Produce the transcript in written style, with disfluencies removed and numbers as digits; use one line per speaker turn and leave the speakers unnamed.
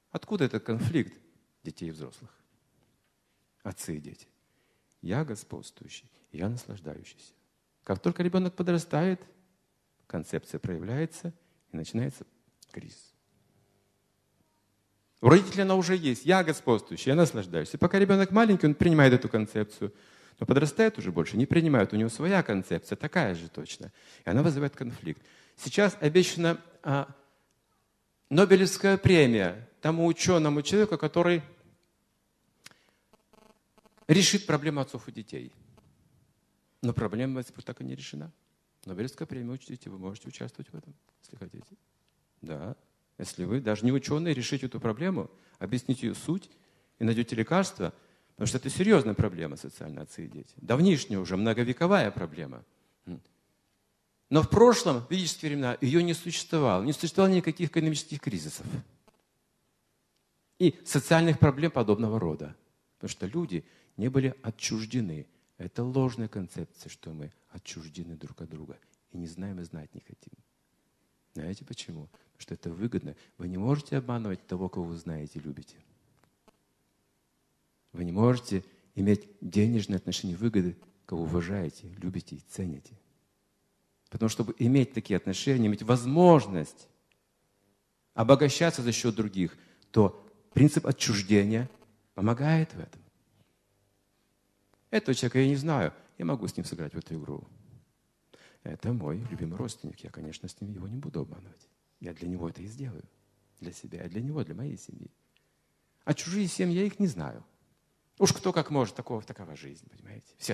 Откуда этот конфликт детей и взрослых? Отцы и дети. Я господствующий, я наслаждающийся. Как только ребенок подрастает, концепция проявляется, и начинается кризис. У родителей она уже есть. Я господствующий, я наслаждаюсь. И пока ребенок маленький, он принимает эту концепцию. Но подрастает уже больше, не принимает. У него своя концепция, такая же точно. И она вызывает конфликт. Сейчас обещана Нобелевская премия тому ученому человеку, который решит проблему отцов и детей. Но проблема так и не решена. Нобелевская премия, учтите, вы можете участвовать в этом, если хотите. Да. Если вы, даже не ученые, решите эту проблему, объясните ее суть и найдете лекарство, потому что это серьезная проблема социальные отцы и дети. Давнишняя уже, многовековая проблема. Но в прошлом, в ведические времена, ее не существовало. Не существовало никаких экономических кризисов. И социальных проблем подобного рода. Потому что люди не были отчуждены. Это ложная концепция, что мы отчуждены друг от друга. И не знаем, и знать не хотим. Знаете почему? Потому что это выгодно. Вы не можете обманывать того, кого вы знаете и любите. Вы не можете иметь денежные отношения выгоды, кого уважаете, любите и цените. Потому что, чтобы иметь такие отношения, иметь возможность обогащаться за счет других, то принцип отчуждения помогает в этом. Этого человека я не знаю, я могу с ним сыграть в эту игру. Это мой любимый родственник, я, конечно, с ним его не буду обманывать. Я для него это и сделаю. Для себя, а для него, для моей семьи. А чужие семьи, я их не знаю. Уж кто как может, такова жизнь, понимаете? Все